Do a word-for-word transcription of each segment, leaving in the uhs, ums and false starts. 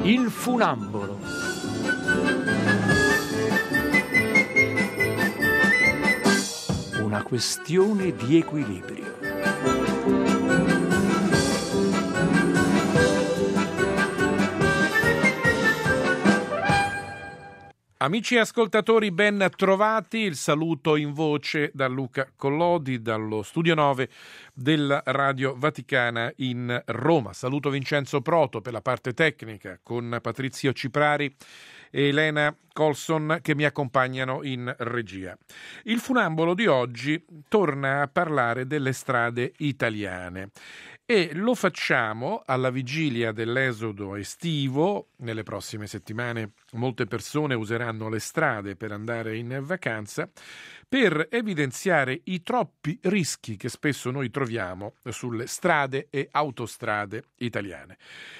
Il funambolo. Una questione di equilibrio. Amici ascoltatori, ben trovati. Il saluto in voce da Luca Collodi dallo Studio nove della Radio Vaticana in Roma. Saluto Vincenzo Proto per la parte tecnica con Patrizio Ciprari e Elena Colson che mi accompagnano in regia. Il funambolo di oggi torna a parlare delle strade italiane e lo facciamo alla vigilia dell'esodo estivo. Nelle prossime settimane molte persone useranno le strade per andare in vacanza, per evidenziare i troppi rischi che spesso noi troviamo sulle strade e autostrade italiane.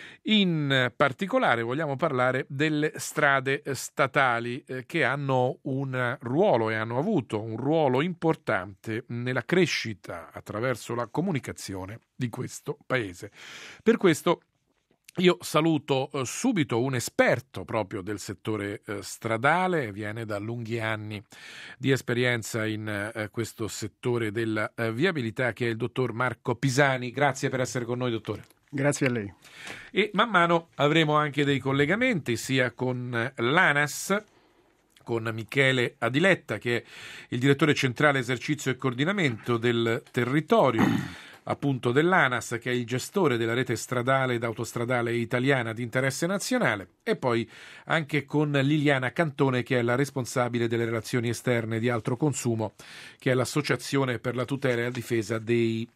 In particolare vogliamo parlare delle strade statali eh, che hanno un ruolo e hanno avuto un ruolo importante nella crescita attraverso la comunicazione di questo paese. Per questo io saluto eh, subito un esperto proprio del settore eh, stradale, viene da lunghi anni di esperienza in eh, questo settore della eh, viabilità, che è il dottor Marco Pisani. Grazie per essere con noi, dottore. Grazie a lei. E man mano avremo anche dei collegamenti sia con l'ANAS, con Michele Adiletta, che è il direttore centrale esercizio e coordinamento del territorio appunto dell'ANAS, che è il gestore della rete stradale ed autostradale italiana di interesse nazionale, e poi anche con Liliana Cantone, che è la responsabile delle relazioni esterne di Altro Consumo, che è l'associazione per la tutela e la difesa dei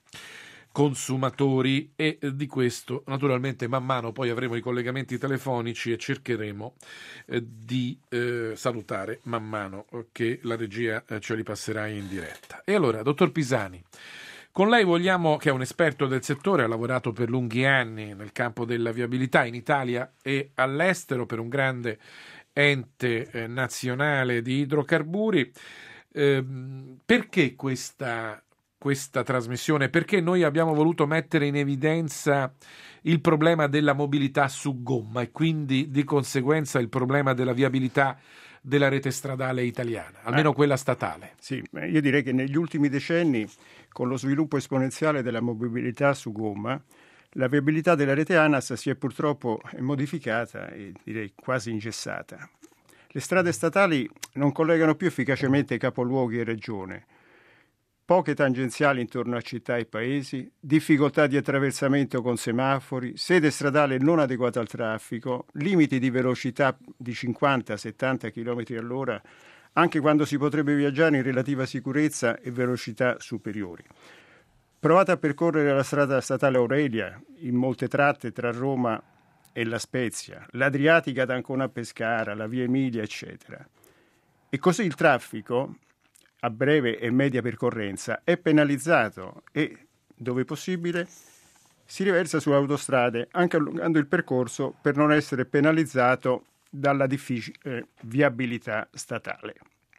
consumatori. E di questo naturalmente man mano poi avremo i collegamenti telefonici e cercheremo eh, di eh, salutare man mano che la regia eh, ce li passerà in diretta. E allora, dottor Pisani, con lei vogliamo, che è un esperto del settore, ha lavorato per lunghi anni nel campo della viabilità in Italia e all'estero per un grande ente eh, nazionale di idrocarburi, eh, perché questa questa trasmissione? Perché noi abbiamo voluto mettere in evidenza il problema della mobilità su gomma e quindi di conseguenza il problema della viabilità della rete stradale italiana, almeno eh, quella statale. Sì, io direi che negli ultimi decenni, con lo sviluppo esponenziale della mobilità su gomma, la viabilità della rete ANAS si è purtroppo modificata e direi quasi ingessata. Le strade statali non collegano più efficacemente capoluoghi e regione. Poche tangenziali intorno a città e paesi, difficoltà di attraversamento con semafori, sede stradale non adeguata al traffico, limiti di velocità di cinquanta settanta chilometri all'ora, anche quando si potrebbe viaggiare in relativa sicurezza e velocità superiori. Provate a percorrere la strada statale Aurelia in molte tratte tra Roma e La Spezia, l'Adriatica da Ancona a Pescara, la via Emilia, eccetera. E così il traffico a breve e media percorrenza è penalizzato e, dove possibile, si riversa sulle autostrade, anche allungando il percorso per non essere penalizzato dalla difficile viabilità statale.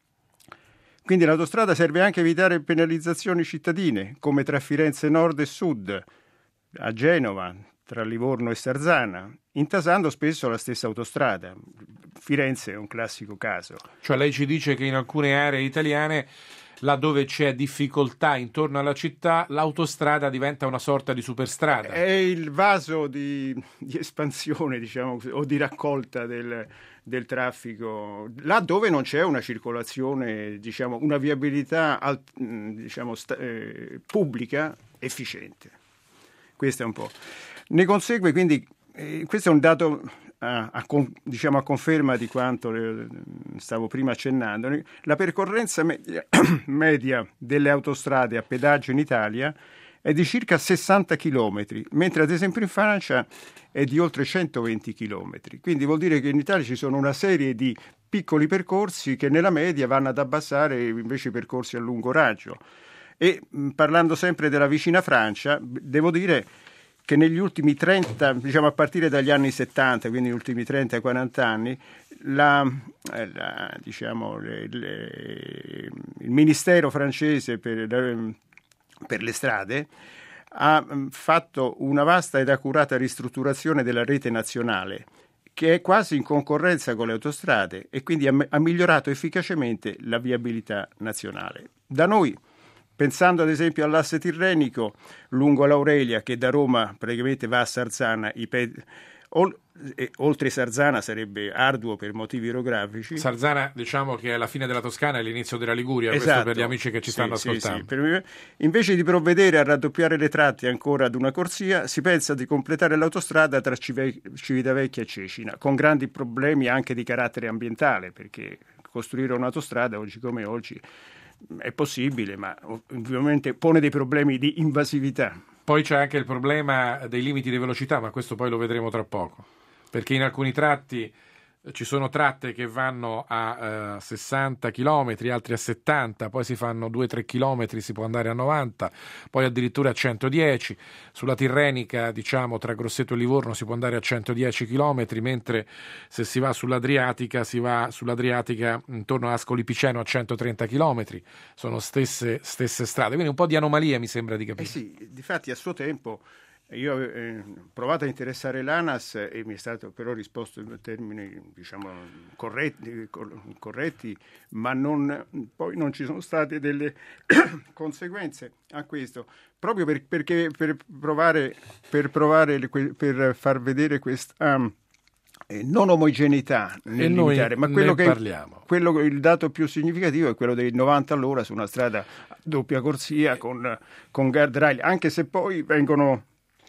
Quindi l'autostrada serve anche a evitare penalizzazioni cittadine, come tra Firenze Nord e Sud, a Genova, tra Livorno e Sarzana, intasando spesso la stessa autostrada. Firenze è un classico caso. Cioè lei ci dice che in alcune aree italiane, laddove c'è difficoltà intorno alla città, l'autostrada diventa una sorta di superstrada. È il vaso di, di espansione, diciamo, o di raccolta del, del traffico, là dove non c'è una circolazione, diciamo, una viabilità diciamo, sta, eh, pubblica efficiente. Questo è un po'. Ne consegue quindi, eh, questo è un dato a, a, diciamo, a conferma di quanto eh, stavo prima accennando, la percorrenza media, media delle autostrade a pedaggio in Italia è di circa sessanta chilometri, mentre ad esempio in Francia è di oltre centoventi chilometri. Quindi vuol dire che in Italia ci sono una serie di piccoli percorsi che nella media vanno ad abbassare invece i percorsi a lungo raggio. E mh, parlando sempre della vicina Francia, devo dire che negli ultimi trenta, diciamo a partire dagli anni settanta, quindi negli ultimi trenta quaranta anni, la, la, diciamo, le, le, il Ministero francese per, per le strade ha fatto una vasta ed accurata ristrutturazione della rete nazionale che è quasi in concorrenza con le autostrade e quindi ha, ha migliorato efficacemente la viabilità nazionale. Da noi, pensando ad esempio all'asse tirrenico lungo l'Aurelia, che da Roma praticamente va a Sarzana, i pe- ol- e, oltre Sarzana sarebbe arduo per motivi orografici. Sarzana, diciamo che è la fine della Toscana e l'inizio della Liguria, esatto, questo per gli amici che ci sì, stanno sì, ascoltando. Sì. Per, invece di provvedere a raddoppiare le tratte ancora ad una corsia, si pensa di completare l'autostrada tra Cive- Civitavecchia e Cecina, con grandi problemi anche di carattere ambientale, perché costruire un'autostrada oggi come oggi è possibile, ma ovviamente pone dei problemi di invasività. Poi c'è anche il problema dei limiti di velocità, ma questo poi lo vedremo tra poco, perché in alcuni tratti ci sono tratte che vanno a eh, sessanta chilometri, altri a settanta, poi si fanno due tre chilometri, si può andare a novanta, poi addirittura a centodieci. Sulla Tirrenica, diciamo, tra Grosseto e Livorno si può andare a centodieci chilometri, mentre se si va sull'Adriatica, si va sull'Adriatica intorno a Ascoli Piceno a centotrenta chilometri. Sono stesse, stesse strade, quindi un po' di anomalia mi sembra di capire. Eh sì, difatti a suo tempo io ho eh, provato a interessare l'ANAS e mi è stato però risposto in termini, diciamo, corretti, corretti, ma non, poi non ci sono state delle conseguenze a questo, proprio per, perché per provare, per provare, per far vedere questa um, non omogeneità nel e limitare, ma quello che parliamo. Quello, il dato più significativo è quello dei novanta all'ora su una strada a doppia corsia con, con guardrail, anche se poi vengono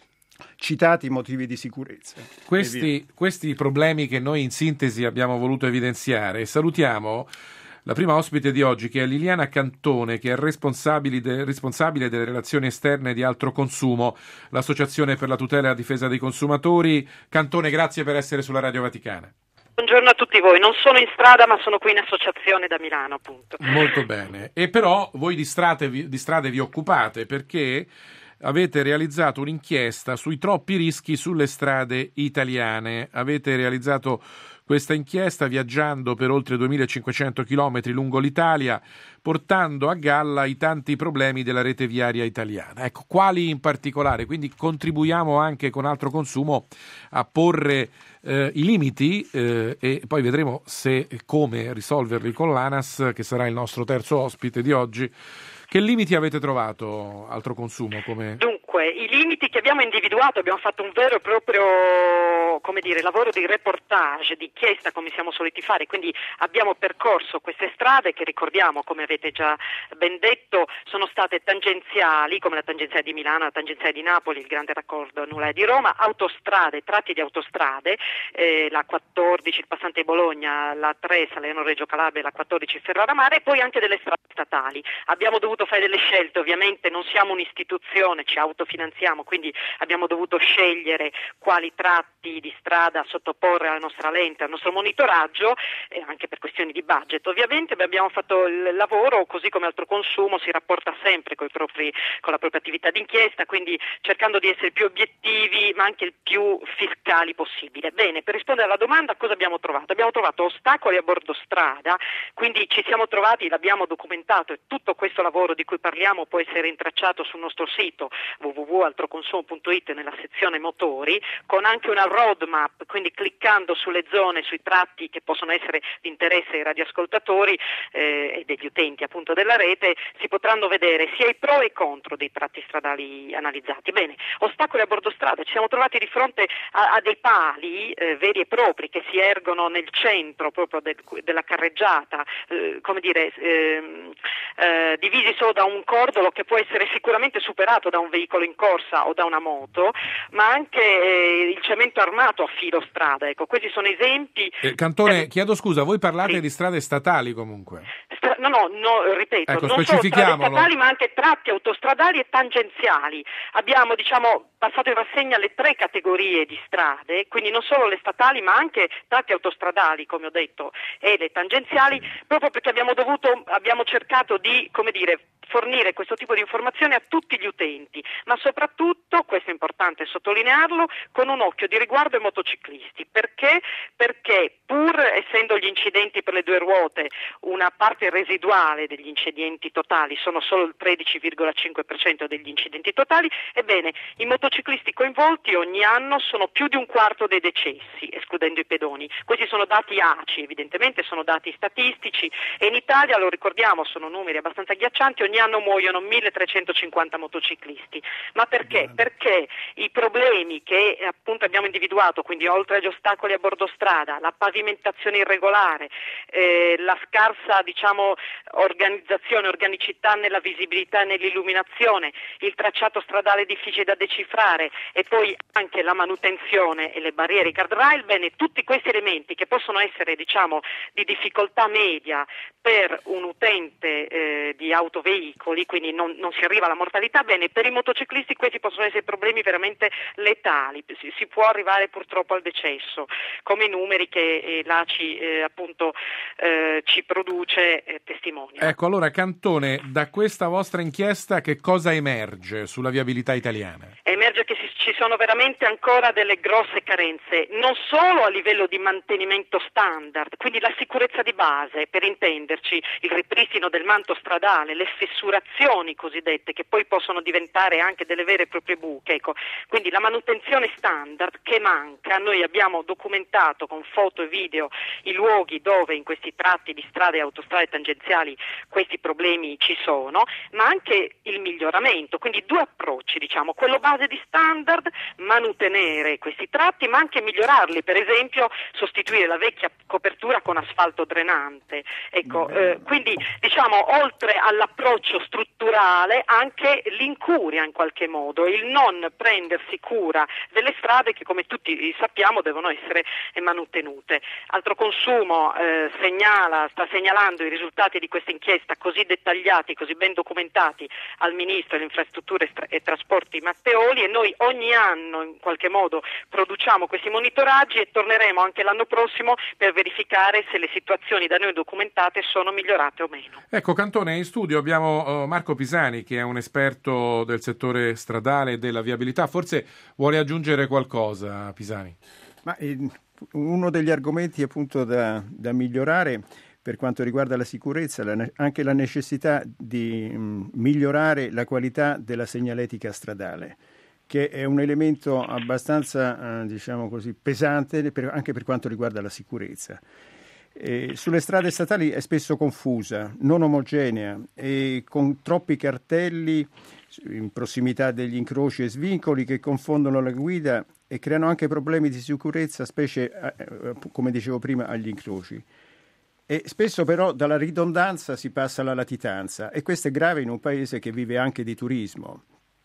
citati motivi di sicurezza. Questi, questi problemi che noi in sintesi abbiamo voluto evidenziare. Salutiamo la prima ospite di oggi, che è Liliana Cantone, che è responsabile, de, responsabile delle relazioni esterne di Altro Consumo, l'Associazione per la tutela e la difesa dei consumatori. Cantone, grazie per essere sulla Radio Vaticana. Buongiorno a tutti voi, non sono in strada ma sono qui in associazione da Milano, appunto. Molto bene, e però voi di strade, di strade vi occupate perché avete realizzato un'inchiesta sui troppi rischi sulle strade italiane. Avete realizzato questa inchiesta viaggiando per oltre duemilacinquecento chilometri lungo l'Italia, portando a galla i tanti problemi della rete viaria italiana. Ecco, quali in particolare? Quindi contribuiamo anche con Altro Consumo a porre eh, i limiti eh, e poi vedremo se e come risolverli con l'ANAS, che sarà il nostro terzo ospite di oggi. Che limiti avete trovato, Altro Consumo? Come... Dunque, i limiti che abbiamo individuato, abbiamo fatto un vero e proprio, come dire, lavoro di reportage, di inchiesta, come siamo soliti fare, quindi abbiamo percorso queste strade che, ricordiamo, come avete già ben detto, sono state tangenziali, come la tangenziale di Milano, la tangenziale di Napoli, il grande raccordo anulare di Roma, autostrade, tratti di autostrade, eh, la quattordici, il passante di Bologna, la tre, Salerno-Reggio Calabria, la quattordici, Ferrara-Mare, e poi anche delle strade statali. Abbiamo dovuto fare delle scelte, ovviamente non siamo un'istituzione, ci autofinanziamo, quindi abbiamo dovuto scegliere quali tratti di strada sottoporre alla nostra lente, al nostro monitoraggio, eh, anche per questioni di budget. Ovviamente abbiamo fatto il lavoro, così come Altro Consumo si rapporta sempre coi propri, con la propria attività d'inchiesta, quindi cercando di essere più obiettivi ma anche il più fiscali possibile. Bene, per rispondere alla domanda, cosa abbiamo trovato? Abbiamo trovato ostacoli a bordo strada, quindi ci siamo trovati, l'abbiamo documentato, e tutto questo lavoro di cui parliamo può essere intracciato sul nostro sito w w w punto altroconsumo punto it nella sezione motori, con anche una roadmap, quindi cliccando sulle zone, sui tratti che possono essere di interesse ai radioascoltatori eh, e degli utenti appunto della rete, si potranno vedere sia i pro e i contro dei tratti stradali analizzati. Bene, ostacoli a bordo strada, ci siamo trovati di fronte a, a dei pali eh, veri e propri che si ergono nel centro proprio del, della carreggiata, eh, come dire, eh, eh, divisi solo da un cordolo che può essere sicuramente superato da un veicolo in corsa o da una moto, ma anche eh, il cemento armato a filo strada. Ecco, questi sono esempi. Eh, Cantone, eh, chiedo scusa, voi parlate sì. di strade statali comunque? Stra- no, no, no, ripeto, ecco, non solo strade statali ma anche tratti autostradali e tangenziali. Abbiamo, diciamo, passato in rassegna le tre categorie di strade, quindi non solo le statali ma anche tratti autostradali, come ho detto, e le tangenziali, proprio perché abbiamo dovuto, abbiamo cercato di, come dire, fornire questo tipo di informazioni a tutti gli utenti, ma soprattutto, questo è importante sottolinearlo, con un occhio di riguardo ai motociclisti. Perché? Perché pur essendo gli incidenti per le due ruote una parte residuale degli incidenti totali, sono solo il tredici virgola cinque per cento degli incidenti totali, ebbene i motociclisti motociclisti coinvolti ogni anno sono più di un quarto dei decessi, escludendo i pedoni. Questi sono dati A C I, evidentemente sono dati statistici, e in Italia, lo ricordiamo, sono numeri abbastanza agghiaccianti, ogni anno muoiono milletrecentocinquanta motociclisti. Ma perché? Perché i problemi che appunto abbiamo individuato, quindi oltre agli ostacoli a bordo strada, la pavimentazione irregolare, eh, la scarsa diciamo organizzazione, organicità nella visibilità e nell'illuminazione, il tracciato stradale difficile da decifrare e poi anche la manutenzione e le barriere guardrail, bene, tutti questi elementi che possono essere diciamo di difficoltà media per un utente eh, di autoveicoli, quindi non, non si arriva alla mortalità, bene, per i motociclisti questi possono essere problemi veramente letali, si, si può arrivare purtroppo al decesso, come i numeri che eh, l'A C I eh, appunto eh, ci produce eh, testimoniano. Ecco, allora Cantone, da questa vostra inchiesta che cosa emerge sulla viabilità italiana? Emerge che si, ci sono veramente ancora delle grosse carenze, non solo a livello di mantenimento standard, quindi la sicurezza di base, per intenderci, il ripristino del manto stradale, le fessurazioni cosiddette, che poi possono diventare anche delle vere e proprie buche, ecco. Quindi la manutenzione standard che manca, noi abbiamo documentato con foto e video i luoghi dove in questi tratti di strade e autostrade tangenziali questi problemi ci sono, ma anche il miglioramento, quindi due approcci, diciamo, quello base di standard, manutenere questi tratti, ma anche migliorarli, per esempio sostituire la vecchia copertura con asfalto drenante, ecco, eh, quindi diciamo oltre all'approccio strutturale anche l'incuria in qualche modo, il non prendersi cura delle strade che come tutti sappiamo devono essere mantenute. Altro Consumo eh, segnala, sta segnalando i risultati di questa inchiesta così dettagliati, così ben documentati al Ministro delle Infrastrutture e Trasporti Matteoli, e noi ogni anno in qualche modo produciamo questi monitoraggi e torneremo anche l'anno prossimo per verificare se le situazioni da noi documentate sono migliorate o meno. Ecco Cantone, in studio abbiamo uh, Marco Pisani che è un esperto del settore stradale e della viabilità, forse vuole aggiungere qualcosa Pisani? Ma eh, uno degli argomenti appunto da, da migliorare per quanto riguarda la sicurezza, la, anche la necessità di mh, migliorare la qualità della segnaletica stradale, che è un elemento abbastanza eh, diciamo così pesante per, anche per quanto riguarda la sicurezza. Eh, sulle strade statali è spesso confusa, non omogenea e con troppi cartelli in prossimità degli incroci e svincoli che confondono la guida e creano anche problemi di sicurezza, specie eh, come dicevo prima agli incroci. E spesso però dalla ridondanza si passa alla latitanza e questo è grave in un paese che vive anche di turismo.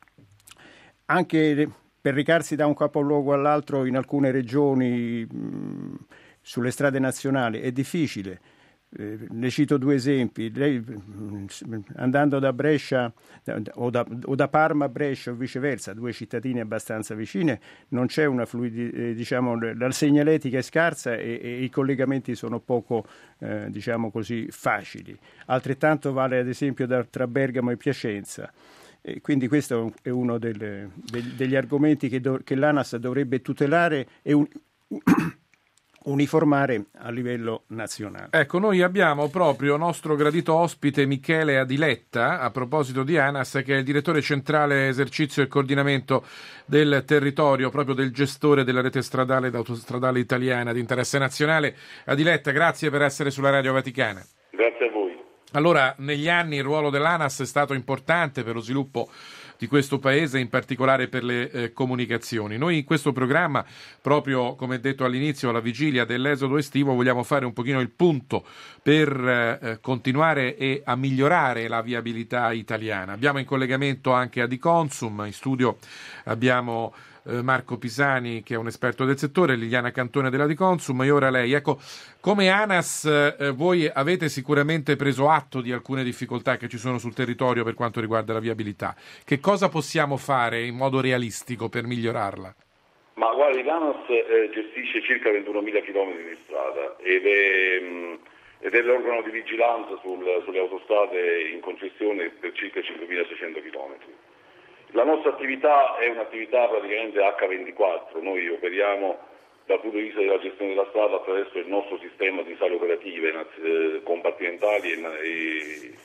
Anche per recarsi da un capoluogo all'altro in alcune regioni mh, sulle strade nazionali è difficile. Eh, ne cito due esempi. Lei, andando da Brescia da, o, da, o da Parma a Brescia o viceversa, due cittadine abbastanza vicine, non c'è una fluidi, eh, diciamo, la segnaletica è scarsa e, e i collegamenti sono poco eh, diciamo così facili. Altrettanto vale ad esempio da, tra Bergamo e Piacenza. E quindi questo è uno delle, degli, degli argomenti che, do, che l'ANAS dovrebbe tutelare e un, uniformare a livello nazionale. Ecco, noi abbiamo proprio nostro gradito ospite Michele Adiletta, a proposito di ANAS, che è il direttore centrale esercizio e coordinamento del territorio, proprio del gestore della rete stradale ed autostradale italiana di interesse nazionale. Adiletta, grazie per essere sulla Radio Vaticana. Grazie a voi. Allora, negli anni il ruolo dell'ANAS è stato importante per lo sviluppo di questo paese, in particolare per le eh, comunicazioni. Noi in questo programma, proprio come detto all'inizio, alla vigilia dell'esodo estivo, vogliamo fare un pochino il punto per eh, continuare e a migliorare la viabilità italiana. Abbiamo in collegamento anche Adiconsum, in studio abbiamo eh, Marco Pisani che è un esperto del settore, Liliana Cantone della Adiconsum e ora lei. Ecco, come ANAS eh, voi avete sicuramente preso atto di alcune difficoltà che ci sono sul territorio per quanto riguarda la viabilità. Che cosa possiamo fare in modo realistico per migliorarla? Ma guardi, l'ANAS eh, gestisce circa ventunomila chilometri di strada ed è, mh, ed è l'organo di vigilanza sul, sulle autostrade in concessione per circa cinquemilaseicento chilometri. La nostra attività è un'attività praticamente acca ventiquattro, noi operiamo dal punto di vista della gestione della strada attraverso il nostro sistema di sale operative eh, compartimentali e, e,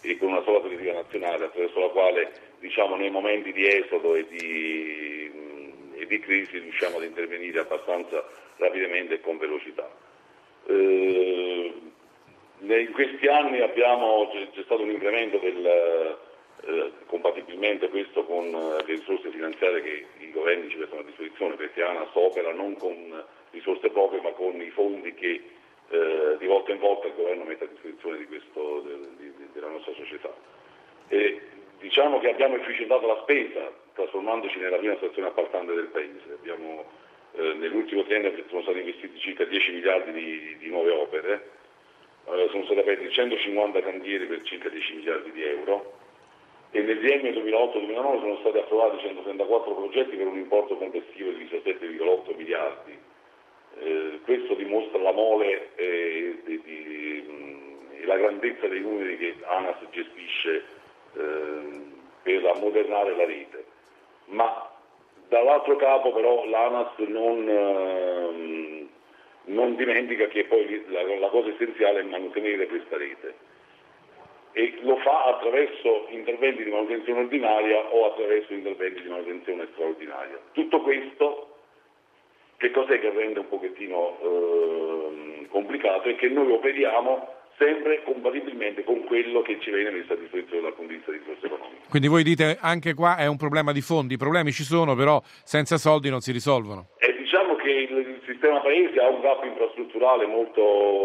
e con una sola politica nazionale attraverso la quale, diciamo, nei momenti di esodo e di, e di crisi riusciamo ad intervenire abbastanza rapidamente e con velocità. Eh, in questi anni abbiamo, c'è, c'è stato un incremento del, eh, compatibilmente questo con le risorse finanziarie che i governi ci mettono a disposizione, perché ANAS opera non con risorse proprie ma con i fondi che eh, di volta in volta il governo mette a disposizione di questo, de, di, della nostra società. E diciamo che abbiamo efficientato la spesa trasformandoci nella prima stazione appaltante del paese. Abbiamo, eh, nell'ultimo triennio sono stati investiti circa dieci miliardi di, di nuove opere, eh, sono stati aperti centocinquanta cantieri per circa dieci miliardi di euro e nel triennio duemilaotto duemilanove sono stati approvati centotrentaquattro progetti per un importo complessivo di diciassette virgola otto miliardi. Eh, questo dimostra la mole e eh, eh, la grandezza dei numeri che ANAS gestisce eh, per ammodernare la rete. Ma dall'altro capo però l'ANAS non, eh, non dimentica che poi la, la cosa essenziale è mantenere questa rete e lo fa attraverso interventi di manutenzione ordinaria o attraverso interventi di manutenzione straordinaria. Tutto questo che cos'è che rende un pochettino eh, complicato è che noi operiamo sempre compatibilmente con quello che ci viene messo a disposizione dal punto di vista di risorse economiche. Quindi voi dite anche qua è un problema di fondi, i problemi ci sono però senza soldi non si risolvono. E diciamo che il, il sistema paese ha un gap infrastrutturale molto,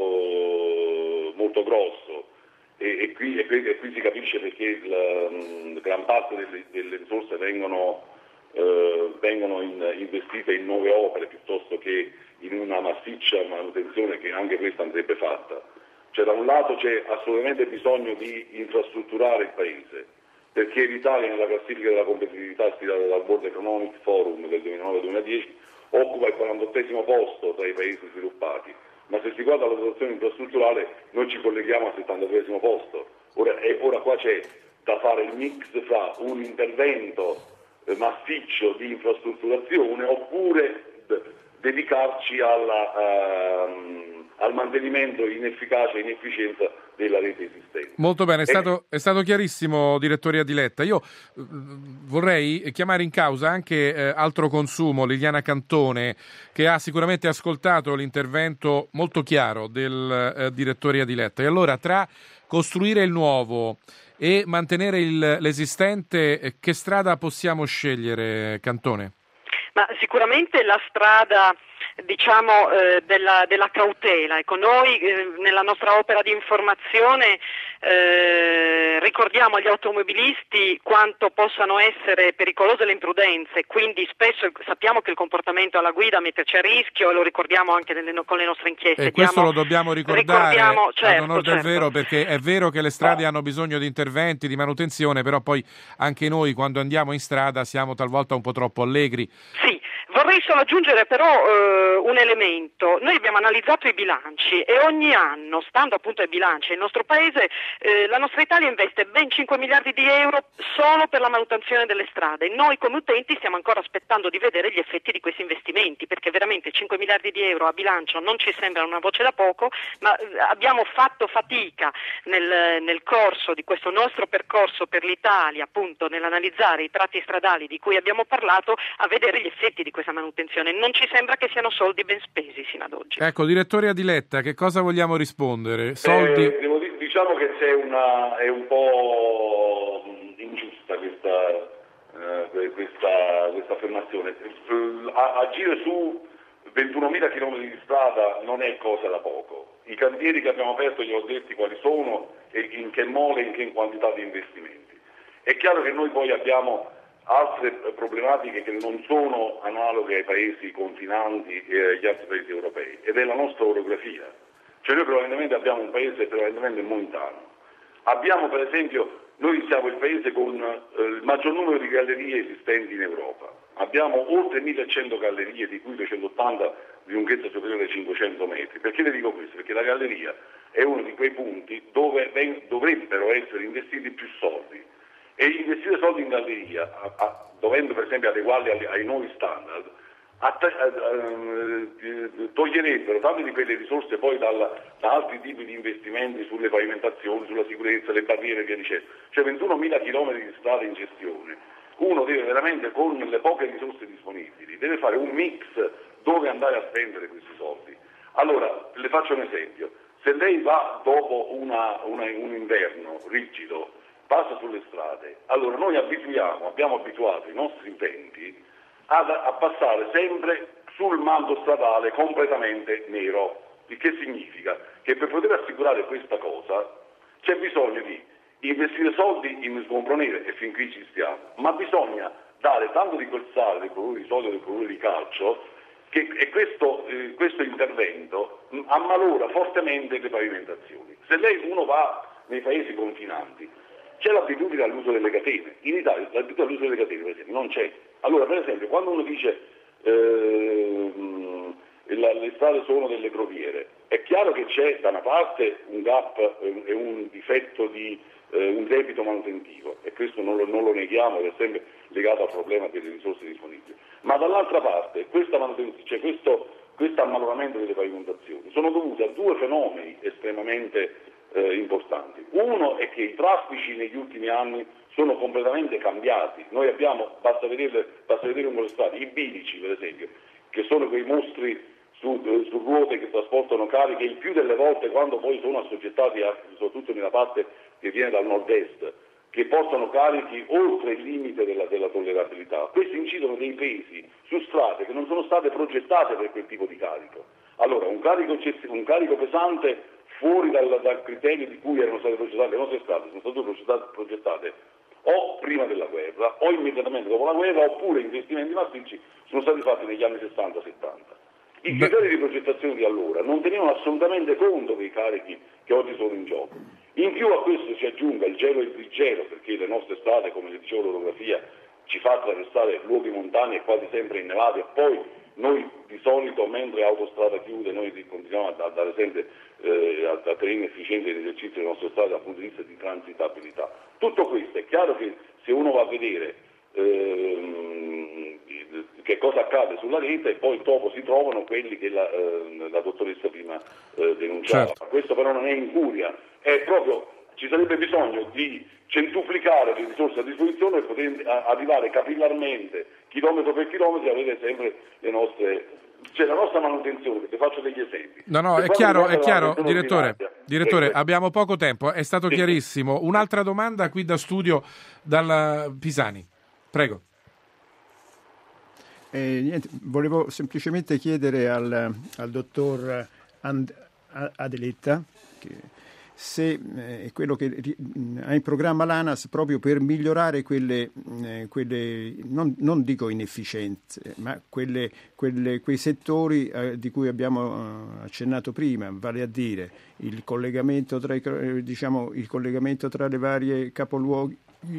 molto grosso e, e, qui, e, qui, e qui si capisce perché la, gran parte delle, delle risorse vengono Eh, vengono in, investite in nuove opere piuttosto che in una massiccia manutenzione che anche questa andrebbe fatta. Cioè da un lato c'è assolutamente bisogno di infrastrutturare il paese, perché l'Italia nella classifica della competitività stilata dal World Economic Forum del duemilanove duemiladieci occupa il quarantottesimo posto tra i paesi sviluppati, ma se si guarda la dotazione infrastrutturale noi ci colleghiamo al settantatreesimo posto. Ora, e ora qua c'è da fare il mix fra un intervento massiccio di infrastrutturazione oppure d- dedicarci alla, uh, al mantenimento in efficacia e in efficienza della rete esistente. Molto bene, è stato, e... è stato chiarissimo, direttore Adiletta. Io uh, vorrei chiamare in causa anche uh, Altro Consumo, Liliana Cantone, che ha sicuramente ascoltato l'intervento molto chiaro del uh, direttore Adiletta. E allora tra costruire il nuovo e mantenere il, l'esistente, che strada possiamo scegliere, Cantone? Ma sicuramente la strada, diciamo, eh, della, della cautela. Ecco, noi eh, nella nostra opera di informazione eh, ricordiamo agli automobilisti quanto possano essere pericolose le imprudenze, quindi spesso sappiamo che il comportamento alla guida metterci a rischio e lo ricordiamo anche nelle, con le nostre inchieste. E questo Diamo, lo dobbiamo ricordare certo, ad onor del certo. vero, perché è vero che le strade hanno bisogno di interventi, di manutenzione, però poi anche noi quando andiamo in strada siamo talvolta un po' troppo allegri. Sì. Vorrei solo aggiungere però eh, un elemento. Noi abbiamo analizzato i bilanci e ogni anno, stando appunto ai bilanci, il nostro paese, eh, la nostra Italia investe ben cinque miliardi di euro solo per la manutenzione delle strade. Noi come utenti stiamo ancora aspettando di vedere gli effetti di questi investimenti, perché veramente cinque miliardi di euro a bilancio non ci sembra una voce da poco, ma abbiamo fatto fatica nel, nel corso di questo nostro percorso per l'Italia, appunto nell'analizzare i tratti stradali di cui abbiamo parlato, a vedere gli effetti di questa manutenzione. Non ci sembra che siano soldi ben spesi sino ad oggi. Ecco, direttore Adiletta, che cosa vogliamo rispondere? Soldi... Eh, devo dire, diciamo che c'è una, è un po' ingiusta questa, eh, questa, questa affermazione. Agire su ventunomila chilometri di strada non è cosa da poco. I cantieri che abbiamo aperto gli ho detti quali sono e in che mole e in che quantità di investimenti. È chiaro che noi poi abbiamo altre problematiche che non sono analoghe ai paesi confinanti e agli altri paesi europei, ed è la nostra orografia. Cioè noi probabilmente abbiamo un paese prevalentemente montano. Abbiamo per esempio, noi siamo il paese con eh, il maggior numero di gallerie esistenti in Europa. Abbiamo oltre millecento gallerie, di cui duecentottanta di lunghezza superiore ai cinquecento metri. Perché le dico questo? Perché la galleria è uno di quei punti dove ven- dovrebbero essere investiti più soldi. E investire soldi in galleria, a, a, dovendo per esempio adeguarli ai, ai nuovi standard, toglierebbero tante di quelle risorse poi dal, da altri tipi di investimenti sulle pavimentazioni, sulla sicurezza, le barriere e via dicendo. Cioè ventunomila chilometri di strade in gestione. Uno deve veramente, con le poche risorse disponibili, deve fare un mix dove andare a spendere questi soldi. Allora, le faccio un esempio. Se lei va dopo una, una, un inverno rigido, passa sulle strade, allora noi abituiamo, abbiamo abituato i nostri utenti A, a passare sempre sul manto stradale completamente nero, il che significa che per poter assicurare questa cosa c'è bisogno di investire soldi in sgombro nero, e fin qui ci stiamo, ma bisogna dare tanto di quel sale, del colore di sodio, del colore di calcio, che e questo, eh, questo intervento ammalora fortemente le pavimentazioni. Se lei uno va nei paesi confinanti, c'è l'abitudine all'uso delle catene. In Italia l'abitudine all'uso delle catene, per esempio, non c'è. Allora, per esempio, quando uno dice eh, la, le strade sono delle groviere, è chiaro che c'è da una parte un gap e eh, un difetto di eh, un debito manutentivo, e questo non lo, non lo neghiamo, è sempre legato al problema delle risorse disponibili. Ma dall'altra parte, questa manutenzione, cioè questo, questo ammaloramento delle pavimentazioni sono dovuti a due fenomeni estremamente Eh, importanti. Uno è che i traffici negli ultimi anni sono completamente cambiati. Noi abbiamo, basta vedere, basta vedere un po' le strade, i bilici per esempio, che sono quei mostri su, eh, su ruote che trasportano cariche, il più delle volte quando poi sono assoggettati, a, soprattutto nella parte che viene dal nord-est, che portano carichi oltre il limite della, della tollerabilità. Questi incidono dei pesi su strade che non sono state progettate per quel tipo di carico. Allora, un carico, un carico pesante fuori dal, dal criterio di cui erano state progettate le nostre strade, sono state progettate, progettate o prima della guerra o immediatamente dopo la guerra, oppure investimenti massicci sono stati fatti negli anni sessanta settanta. I criteri di progettazione di allora non tenevano assolutamente conto dei carichi che oggi sono in gioco. In più a questo si aggiunga il gelo e il disgelo, perché le nostre strade, come le dicevo, l'orografia ci fa attraversare luoghi montani e quasi sempre innevati, e poi noi di solito, mentre l'autostrada chiude, noi continuiamo a dare sempre eh, a, a tenere efficiente l'esercizio delle nostre strade dal punto di vista di transitabilità. Tutto questo è chiaro che se uno va a vedere ehm, che cosa accade sulla rete, poi dopo si trovano quelli che la, eh, la dottoressa prima eh, denunciava. Certo. Questo però non è incuria, è proprio, ci sarebbe bisogno di centuplicare le risorse a disposizione e poter arrivare capillarmente, chilometro per chilometro, e avere sempre le nostre, cioè la nostra manutenzione, perché faccio degli esempi. No, no, Se è chiaro, è chiaro, direttore, direttore, ecco. Abbiamo poco tempo, è stato sì. chiarissimo. Un'altra domanda qui da studio, dalla Pisani, prego. Eh, niente, volevo semplicemente chiedere al, al dottor And- Adeletta che se è eh, quello che ha in programma l'ANAS proprio per migliorare quelle, eh, quelle non, non dico inefficienze, ma quelle, quelle, quei settori eh, di cui abbiamo eh, accennato prima, vale a dire il collegamento tra, i, eh, diciamo, il collegamento tra le varie capoluoghi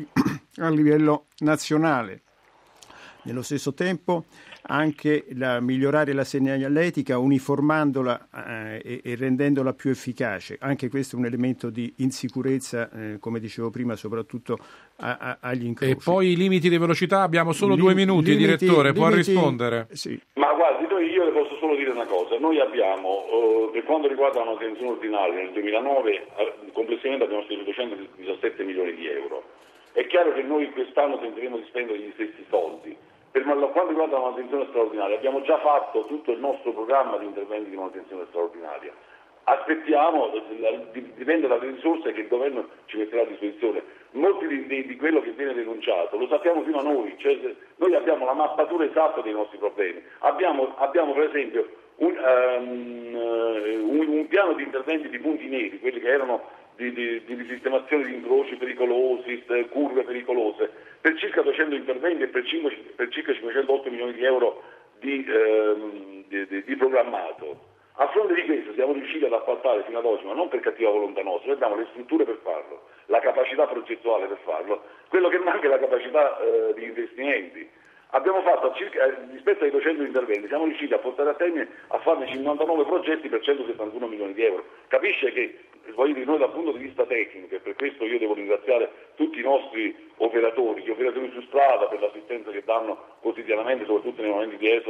a livello nazionale. Nello stesso tempo anche la, migliorare la segnaletica uniformandola eh, e, e rendendola più efficace. Anche questo è un elemento di insicurezza, eh, come dicevo prima, soprattutto a, a, agli incroci. E poi i limiti di velocità, abbiamo solo Lim- due minuti, limiti, direttore, può limiti, rispondere? Sì. Ma guardi, noi, io le posso solo dire una cosa, noi abbiamo, eh, per quanto riguarda la manutenzione ordinaria, nel duemilanove eh, complessivamente abbiamo speso duecentodiciassette milioni di euro. È chiaro che noi quest'anno tenteremo di spendere gli stessi soldi. Per quanto riguarda la manutenzione straordinaria, abbiamo già fatto tutto il nostro programma di interventi di manutenzione straordinaria. Aspettiamo, dipende dalle risorse che il governo ci metterà a disposizione. Molti di, di, di quello che viene denunciato lo sappiamo prima noi, cioè noi abbiamo la mappatura esatta dei nostri problemi. Abbiamo, abbiamo per esempio un, um, un, un piano di interventi di punti neri, quelli che erano di, di, di risistemazione di incroci pericolosi, curve pericolose, per circa duecento interventi e per, cinque, per circa cinquecentotto milioni di euro di, ehm, di, di, di programmato. A fronte di questo siamo riusciti ad appaltare fino ad oggi, ma non per cattiva volontà nostra, noi abbiamo le strutture per farlo, la capacità progettuale per farlo, quello che manca è la capacità eh, di investimenti. Abbiamo fatto circa, eh, rispetto ai duecento interventi, siamo riusciti a portare a termine a farne cinquantanove progetti per centosettantuno milioni di euro. Capisce che voglio dire, noi dal punto di vista tecnico, e per questo io devo ringraziare tutti i nostri operatori, gli operatori su strada per l'assistenza che danno quotidianamente, soprattutto nei momenti di esodo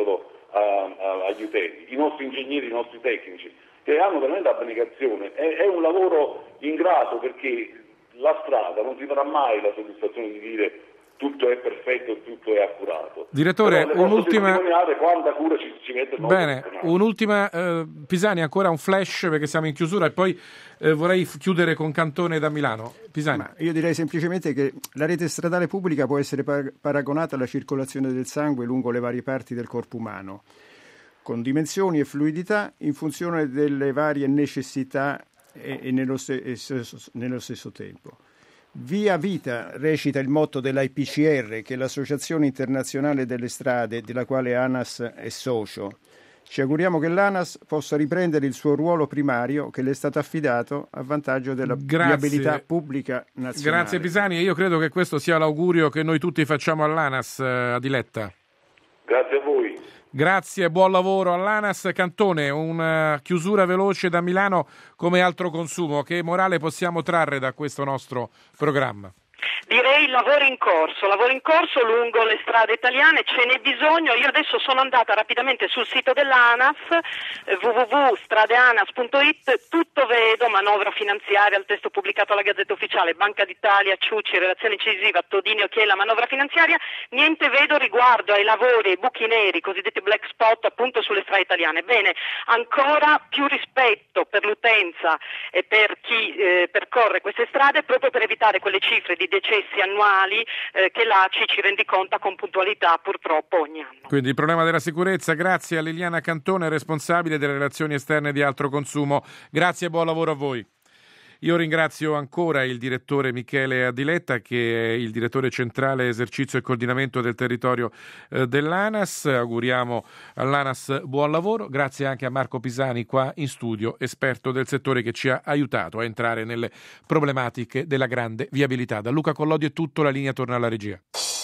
a, a, agli utenti, i nostri ingegneri, i nostri tecnici, che hanno veramente abnegazione. È, è un lavoro ingrato, perché la strada non ti darà mai la soddisfazione di dire tutto è perfetto, tutto è accurato. Direttore, un'ultima... quanta cura ci, ci mette il Bene, un'ultima, eh, Pisani, ancora un flash perché siamo in chiusura e poi eh, vorrei chiudere con Cantone da Milano. Pisani. Ma io direi semplicemente che la rete stradale pubblica può essere par- paragonata alla circolazione del sangue lungo le varie parti del corpo umano, con dimensioni e fluidità in funzione delle varie necessità e, e, nello, st- e nello stesso tempo. Via vita recita il motto dell'I P C R, che è l'Associazione Internazionale delle Strade, della quale ANAS è socio. Ci auguriamo che l'ANAS possa riprendere il suo ruolo primario che le è stato affidato a vantaggio della Grazie. viabilità pubblica nazionale. Grazie Pisani, e io credo che questo sia l'augurio che noi tutti facciamo all'ANAS, eh, Adiletta. Grazie a voi. Grazie, buon lavoro all'ANAS. Cantone, una chiusura veloce da Milano come altro consumo. Che morale possiamo trarre da questo nostro programma? Direi lavoro in corso, lavoro in corso lungo le strade italiane, ce n'è bisogno. Io adesso sono andata rapidamente sul sito dell'ANAS, eh, w w w punto stradeanas punto i t, tutto vedo, manovra finanziaria, il testo pubblicato alla Gazzetta Ufficiale, Banca d'Italia, Ciucci, relazione incisiva, Todini, Occhiella, manovra finanziaria, niente vedo riguardo ai lavori, ai buchi neri, cosiddetti black spot appunto sulle strade italiane. Bene, ancora più rispetto per l'utenza e per chi eh, percorre queste strade, proprio per evitare quelle cifre di decessi annuali eh, che l'A C I ci rendiconta con puntualità purtroppo ogni anno. Quindi il problema della sicurezza, grazie a Liliana Cantone, responsabile delle relazioni esterne di Altro Consumo. Grazie e buon lavoro a voi. Io ringrazio ancora il direttore Michele Adiletta, che è il direttore centrale esercizio e coordinamento del territorio eh, dell'ANAS. Auguriamo all'ANAS buon lavoro. Grazie anche a Marco Pisani qua in studio, esperto del settore, che ci ha aiutato a entrare nelle problematiche della grande viabilità. Da Luca Collodi è tutto, la linea torna alla regia.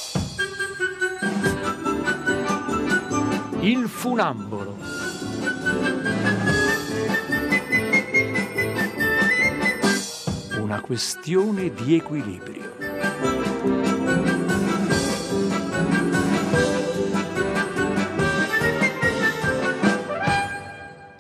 Il funambolo. Una questione di equilibrio.